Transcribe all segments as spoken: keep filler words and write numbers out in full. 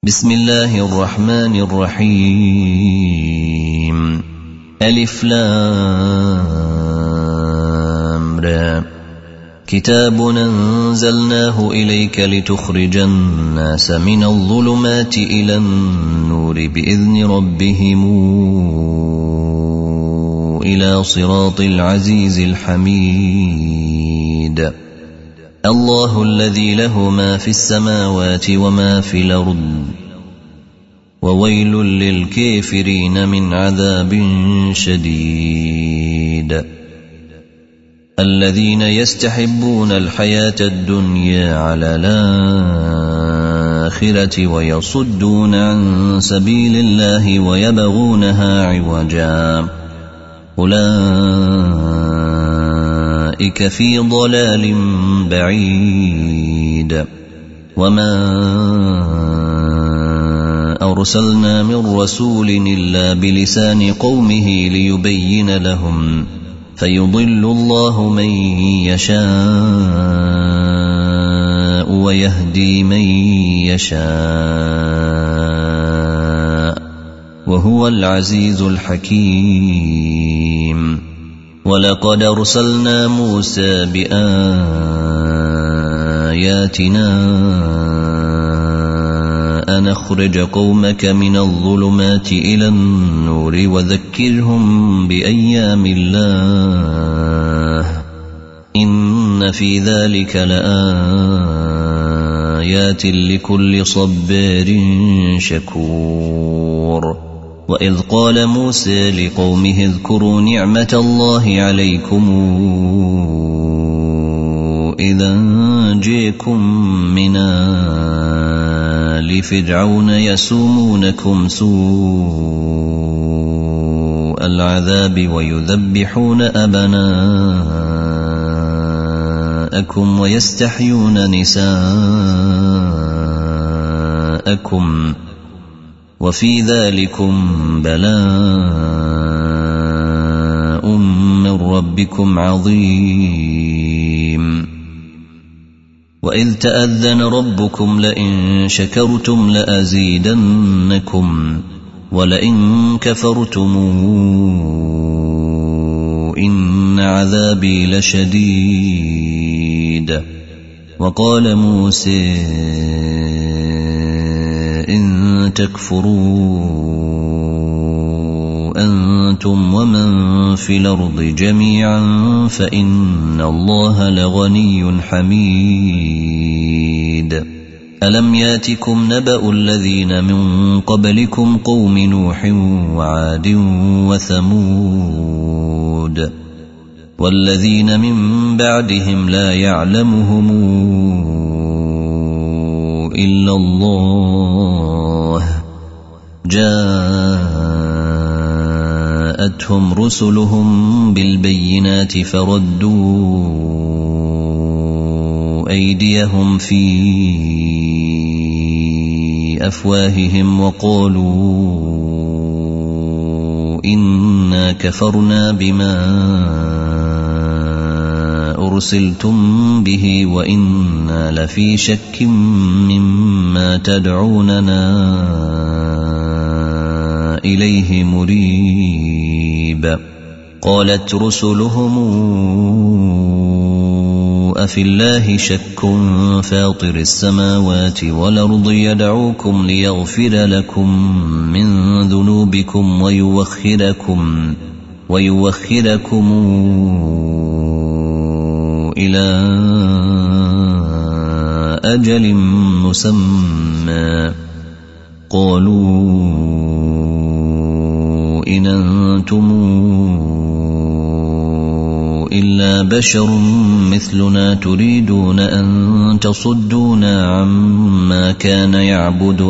بسم الله الرحمن الرحيم. ألف لام را. كتاب أنزلناه إليك لتخرج الناس من الظلمات إلى النور بإذن ربهم إلى صراط العزيز الحميد. الله الذي له ما في السماوات وما في الأرض وويل للكافرين من عذاب شديد. الذين يستحبون الحياة الدنيا على الآخرة ويصدون عن سبيل الله ويبغونها عوجا أولئك في ضلال بعيد. وما أرسلنا من رسول إلا بلسان قومه ليبين لهم فيضل الله من يشاء ويهدي من يشاء وهو العزيز الحكيم. ولقد أرسلنا موسى بآياتنا أن أخرج قومك من الظلمات إلى النور وذكرهم بأيام الله إن في ذلك لآيات لكل صبار شكور. وإذ قال موسى لقومه اذكروا نعمة الله عليكم إذا جئكم من آل فرعون يسومونكم سوء العذاب ويذبحون أبناءكم ويستحيون نساءكم وفي ذلكم بلاء من ربكم عظيم. وإذ تأذن ربكم لئن شكرتم لأزيدنكم ولئن كفرتم إن عذابي لشديد. وقال موسى إن تكفروا أنتم ومن في الأرض جميعا فإن الله لغني حميد. ألم ياتكم نبأ الذين من قبلكم قوم نوح وعاد وثمود والذين من بعدهم لا يعلمهم إلا الله جاءتهم رسلهم بالبينات فردوا أيديهم في أفواههم وقالوا إنا كفرنا بما أرسلتم به وإنا لفي شك مما تدعوننا إليه مريب. قالت رسلهم أفي الله شك فاطر السماوات والأرض يدعوكم ليغفر لكم من ذنوبكم ويوخركم ويوخركم إلى أجل مسمى قالوا إن أنتم إلا بشر مثلنا تريدون أن تصدونا عما كان يعبد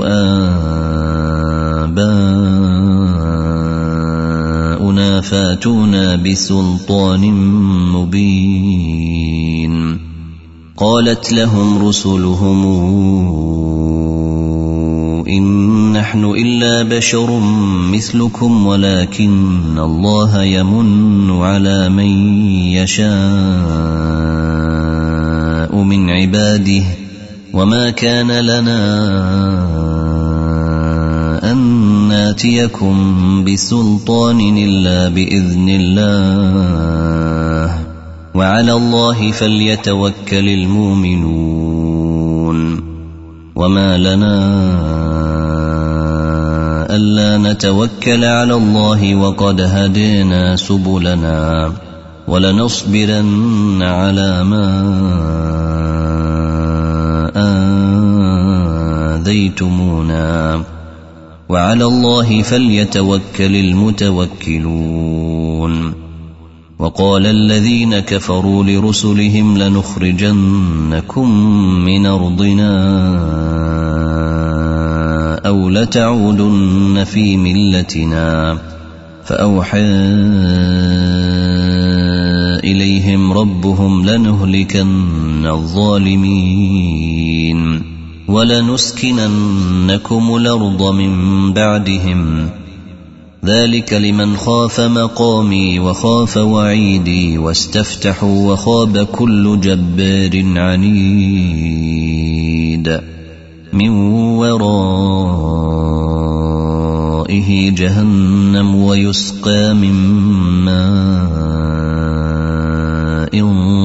آباؤنا فاتونا بسلطان مبين. قالت لهم رسلهم إن نحن إلا بشر مثلكم ولكن الله يمن على من يشاء من عباده وما كان لنا ناتيكم بسلطان إلا بإذن الله وعلى الله فليتوكل المؤمنون وما لنا ألا نتوكل على الله وقد هدينا سبلنا ولنصبرن على ما آذيتمونا وعلى الله فليتوكل المتوكلون وقال الذين كفروا لرسلهم لنخرجنكم من أرضنا أو لتعودن في ملتنا فأوحى إليهم ربهم لنهلكن الظالمين ولنسكننكم الأرض من بعدهم ذلك لمن خاف مقامي وخاف وعيدي واستفتحوا وخاب كل جبار عنيد من ورائه جهنم ويسقى من ماء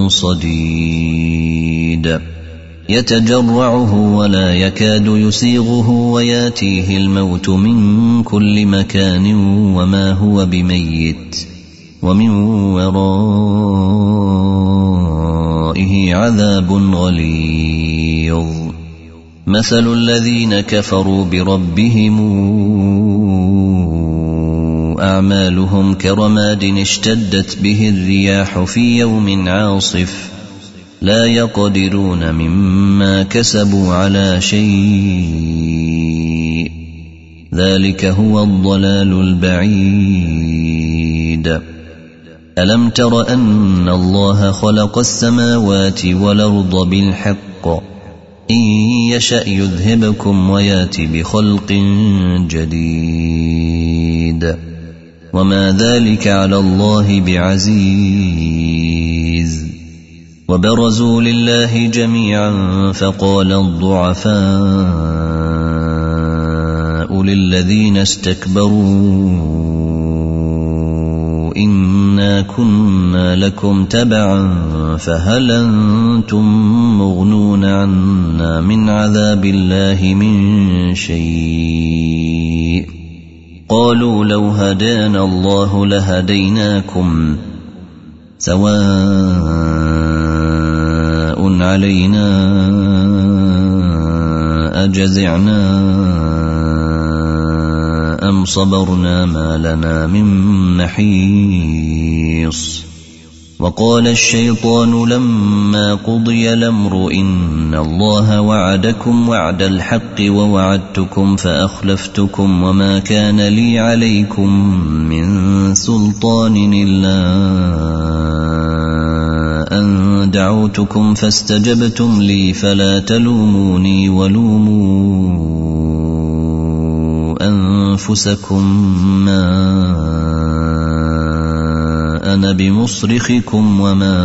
صديد يتجرعه ولا يكاد يسيغه وياتيه الموت من كل مكان وما هو بميت ومن ورائه عذاب غليظ مثل الذين كفروا بربهم أعمالهم كرماد اشتدت به الرياح في يوم عاصف لا يقدرون مما كسبوا على شيء ذلك هو الضلال البعيد ألم تر أن الله خلق السماوات والأرض بالحق إن يشأ يذهبكم ويات بخلق جديد وما ذلك على الله بعزيز وبرزوا لله جميعا فقال الضعفاء للذين استكبروا إنا كنا لكم تبعا فهل أنتم مغنون عنا من عذاب الله من شيء قالوا لو هدانا الله لهديناكم سواء علينا أجزعنا أم صبرنا ما لنا من محيص وقال الشيطان لما قضي الأمر إن الله وعدكم وعد الحق ووعدتكم فأخلفتكم وما كان لي عليكم من سلطان إلا أن دعوتكم فاستجبتم لي فلا تلوموني ولوموا أنفسكم ما أنا بمصرخكم وما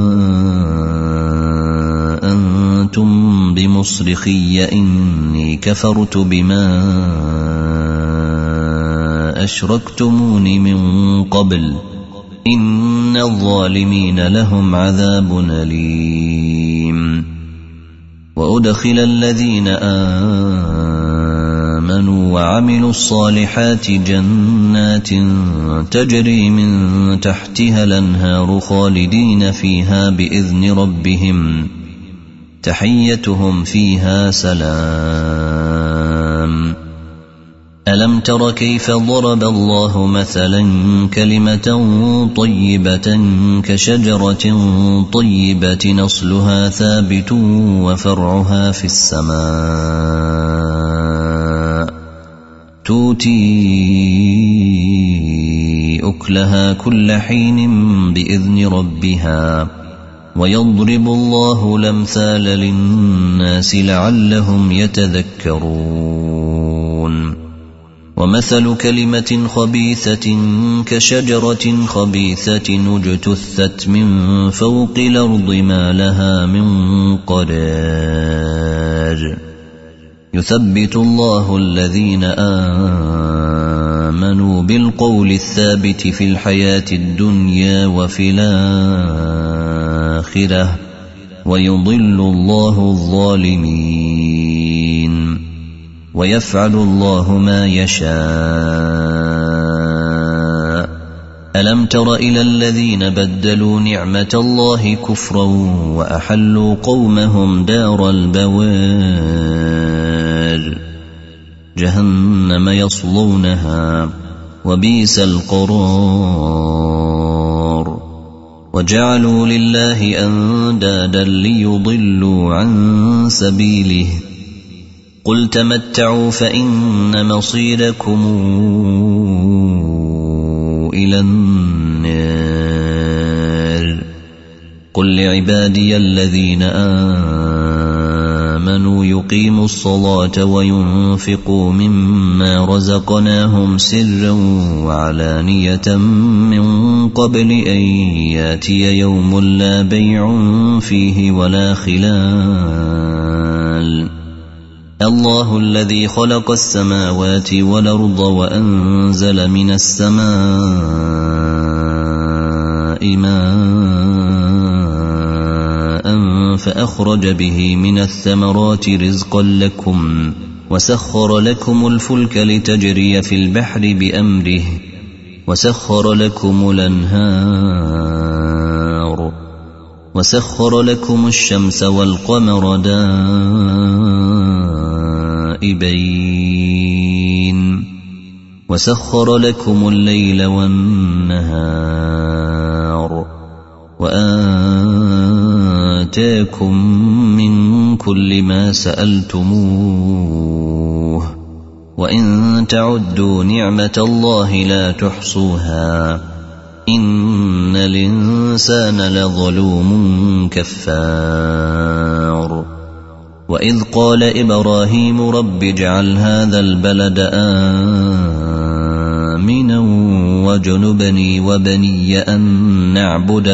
أنتم بمصرخي إني كفرت بما أشركتمون من قبل إن الظالمين لهم عذاب أليم وأدخل الذين آمنوا وعملوا الصالحات جنات تجري من تحتها الأنهار خالدين فيها بإذن ربهم تحيتهم فيها سلام ألم تر كيف ضرب الله مثلا كلمة طيبة كشجرة طيبة أصلها ثابت وفرعها في السماء تؤتي أكلها كل حين بإذن ربها ويضرب الله الأمثال للناس لعلهم يتذكرون ومثل كلمة خبيثة كشجرة خبيثة اجتثت من فوق الأرض ما لها من قرار يثبت الله الذين آمنوا بالقول الثابت في الحياة الدنيا وفي الآخرة ويضل الله الظالمين ويفعل الله ما يشاء. ألم تر إلى الذين بدلوا نعمة الله كفرا وأحلوا قومهم دار البوار جهنم يصلونها وبئس القرار وجعلوا لله أندادا ليضلوا عن سبيله قل تمتعوا فإن مصيركم إلى النار قل لعبادي الذين آمنوا يقيموا الصلاة وينفقوا مما رزقناهم سرا وعلانية من قبل أن ياتي يوم لا بيع فيه ولا خلال الله الذي خلق السماوات والأرض وأنزل من السماء ماء فأخرج به من الثمرات رزقا لكم وسخر لكم الفلك لتجري في البحر بأمره وسخر لكم الأنهار وسخر لكم الشمس والقمر دائبين وسخر لكم الليل والنهار وآتاكم من كل ما سألتموه وإن تعدوا نعمة الله لا تحصوها إن الإنسان لظلوم كفار. وإذ قال إبراهيم رب اجعل هذا البلد آمنا واجنبني وبني أن نعبد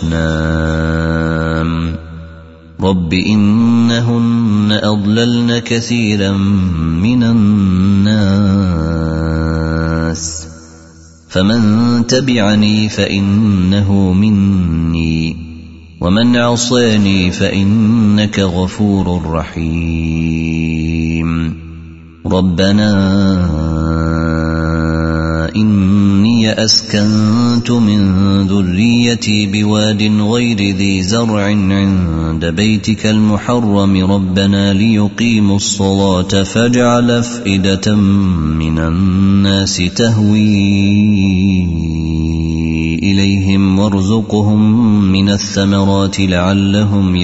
الأصنام رب إنهن أضللن كثيرا من الناس فمن تبعني فإنه مني ومن عصاني فإنك غفور رحيم. ربنا إني أسكنت من ذريتي بواد غير ذي زرع عند بيتك المحرم ربنا ليقيموا الصلاة فاجعل أفئدة من الناس تهوي إليهم وارزقهم من الثمرات لعلهم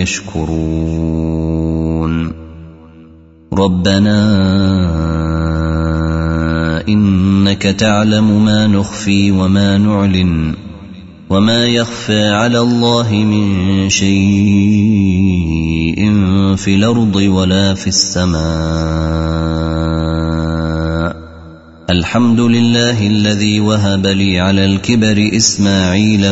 يشكرون. ربنا إنك تعلم ما نخفي وما نعلن وما يخفى على الله من شيء في الأرض ولا في السماء. الحمد لله الذي وهب لي على الكبر إسماعيل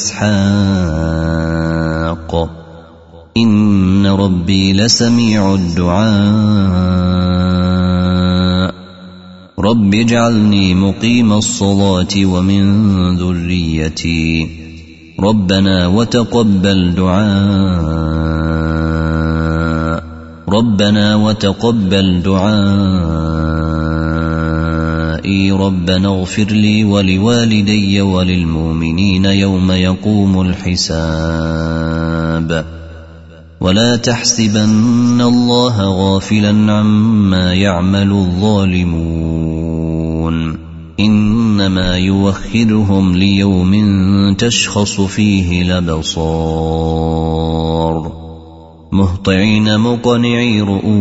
وإسحاق إن ربي لسميع الدعاء. رب اجعلني مقيم الصلاة ومن ذريتي ربنا وتقبل دعاء ربنا وتقبل دعائي ربنا اغفر لي ولوالدي وللمؤمنين يوم يقوم الحساب. ولا تحسبن الله غافلا عما يعمل الظالمون إنما يوخرهم ليوم تشخص فيه الأبصار مهطعين مقنعي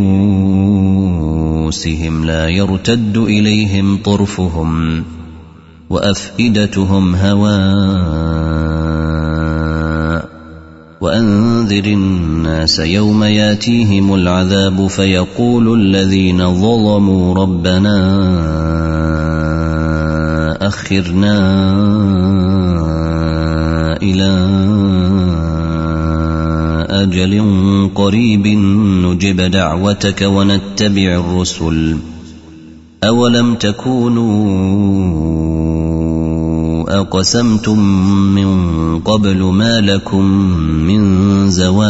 رؤوسهم لا يرتد إليهم طرفهم وأفئدتهم هواء. وأنذر الناس يوم ياتيهم العذاب فيقول الذين ظلموا ربنا أخرنا إلى أجل قريب نجب دعوتك ونتبع الرسل أولم تكونوا أقسمتم من قبل ما لكم من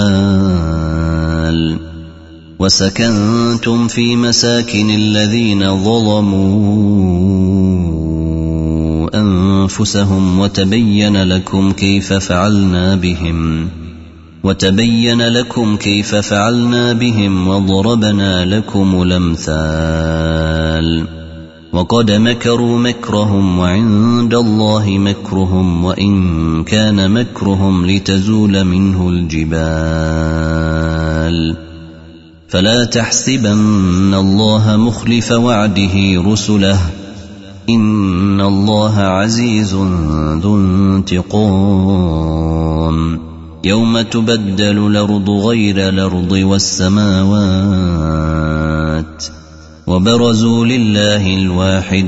زوال وسكنتم في مساكن الذين ظلموا أنفسهم وتبين لكم كيف فعلنا بهم وتبين لكم كيف فعلنا بهم وضربنا لكم الأمثال وقد مكروا مكرهم وعند الله مكرهم وإن كان مكرهم لتزول منه الجبال فلا تحسبن الله مخلف وعده رسله إن الله عزيز ذو انتقام يوم تبدل الأرض غير الأرض والسماوات وبرزوا لله الواحد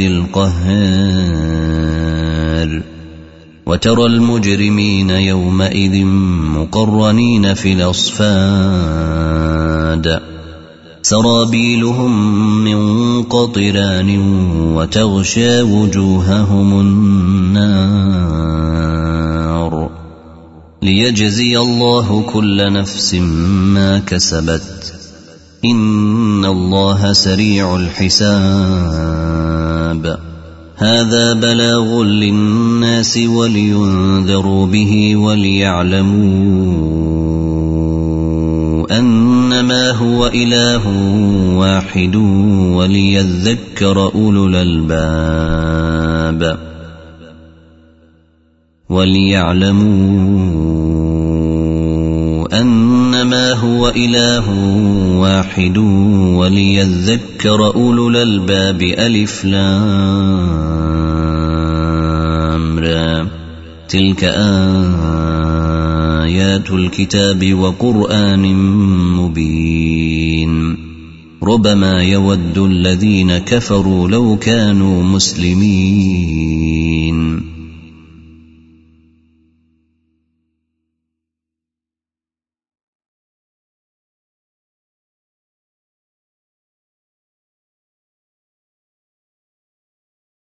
القهار وترى المجرمين يومئذ مقرنين في الأصفاد سرابيلهم من قطران وتغشى وجوههم النار ليجزي الله كل نفس ما كسبت إن الله سريع الحساب هذا بلاغ للناس ولينذروا به وليعلموا أنما هو إله واحد وليذكر أولو الألباب وليعلموا أنما هو إله واحد وليذكر أولو الألباب ألف لام را تلك آيات الكتاب وقرآن مبين ربما يود الذين كفروا لو كانوا مسلمين